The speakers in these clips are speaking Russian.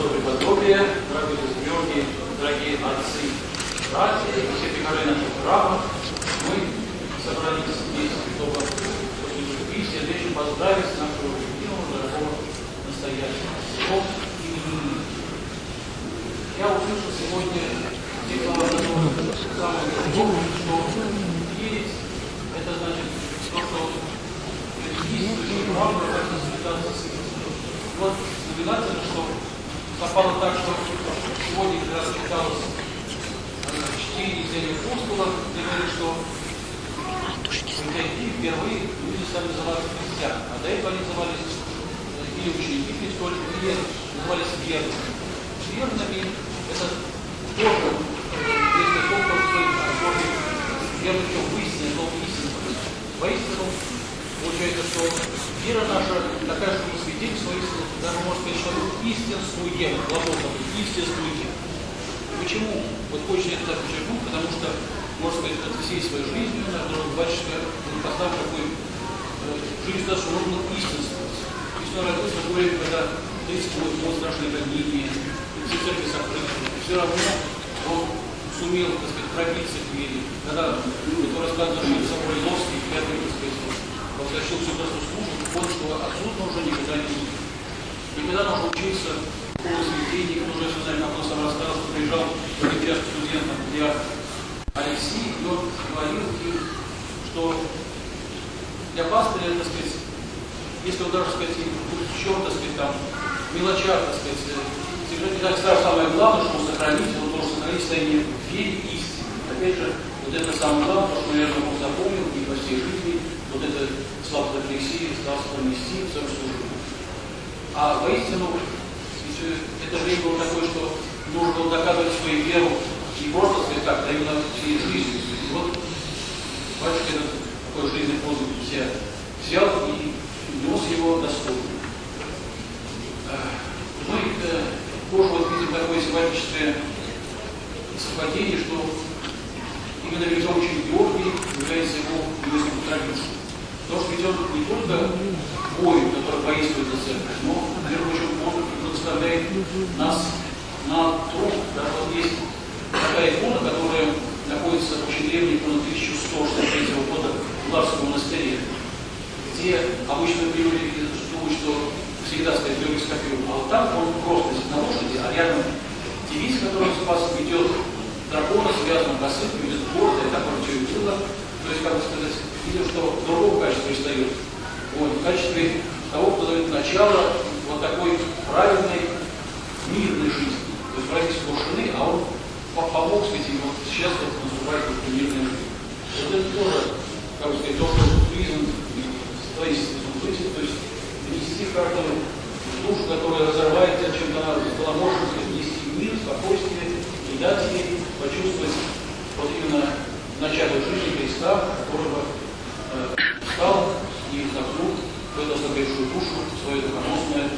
Преподобие, дорогие звезды, дорогие отцы, братья и все прихожане нашего храма, мы собрались здесь, чтобы и сердечно поздравить нашего любимого, дорогого, настоящего именинника. Я услышал сегодня те слова, которые самое главное, что верить, это значит то, что истинная правда, это связано с истиной. Вот знаменательно, что совпало так, что сегодня как раз читалось чтение Деяний апостолов, где говорит, что впервые люди стали называться христиане, а до этого они назывались или ученики Христовы, или назывались верными. Верными это тоже, если только Божий верный в истине, но в истине. Воистину, получается, что вера наша такая, что мы свидетельствуем истину, даже можно сказать, что истинствуем, глаголом, истинствуем. Почему? Вот хочется это подчеркнуть, потому что, можно сказать, от всей своей жизни, наверное, батюшка не поставил такой жизнь, да, что нужно истинствовать. Христос родился, говорит, когда 30 год страшные гонения, все церкви закрыты, все равно он сумел, так сказать, пробиться к вере. Когда это рассказывал, что собой Ловский, первый, так сказать, возвращил всю простую службу, понял, что отсюда уже никогда не будет. И когда он уже учился в школе святений, он уже, знаете, как он сам рассказал, что приезжал к частным студентам, где Алексей, и он говорил им, что для пастыря, так сказать, если он даже, так сказать, еще, так сказать, там, мелочах, так сказать, не так сразу самое главное, что сохранить, он должен сохранить состояние веры и истины. Опять же, вот это самое главное, то, что, наверное, он запомнил и во всей жизни, вот это слава Алексея старался пронести в своем службе. А воистину, это время было такое, что нужно было доказывать свою веру не просто, сказать так, а именно всей жизнью. И вот батюшка этот такой жизненный подвиг себя взял и нес его достойно. Мы тоже вот видим такое символическое совпадение, что именно Великоученик Георгий является его еврейским традицией. Потому что ведь он не только воин, который воинствует за церковь, но, наверное, он предоставляет нас на труд. Да, вот есть такая икона, которая находится очень древней, икона 1163 года в Ларском монастыре, где обычно люди думают, что всегда стоит Георгий с копьем, а вот там он просто на лошади, а рядом девиз, который спас, ведет дракона, связанного косынкой, ведет гордо, и так он все и было. То есть, как бы сказать, видим, что другого качества пристает. Вот, в качестве того, кто дает начало вот такой правильной, мирной жизни. То есть родители лошадны, а он помог, сказать, и вот сейчас вот наступает вот мирная жизнь. Вот это тоже, как бы сказать, тоже признан строительством жизни, то есть нести каждую душу, которая разрывается чем-то маломожно, нести мир, спокойствие и дать ей почувствовать вот именно начало жизни Христа, которого встал и вдохнул в эту согревшую душу свое духоносное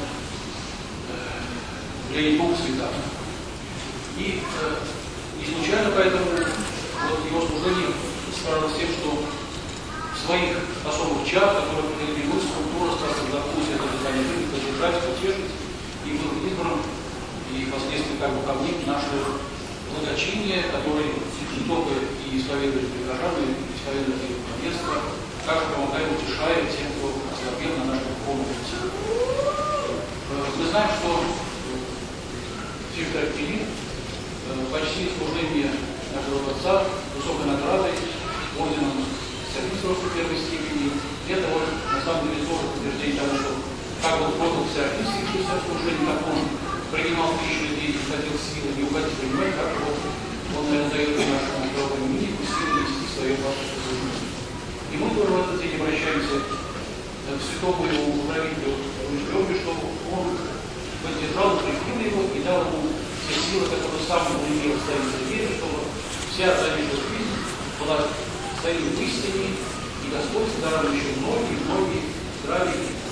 влияние Духа Святого. И не случайно поэтому вот его служение справилось тем, что в своих особых чар, которые приняли мысль, он тоже старался вдохнуть это дыхание жизни, поддержать, потешить, и был избран, и впоследствии как бы ко мне наше благочиние, которое не только и исповедует прихожане, и исповедует их духовенство, также помогает, утешает тем, кто ослабел на нашем духовном пути. Мы знаем, что Святой Кирилл почти служение нашего отца высокой наградой, орденом Серафимского первой степени. Это вот на самом деле тоже подтверждение того, что как он продал Серафимский служение, как он принимал тысячу людей и ходил силы, не уходить принимать, как вот он, наверное, дает нашему здоровому имениннику силы нести свое пасторское служение. И мы тоже в этот день обращаемся к святому его правителю Георгию, чтобы он поддержал, укрепил его и дал ему все силы, которые сам он имел в своей вере, чтобы вся дальнейшая жизнь была стоит в истине, и Господь даровал еще многие здравия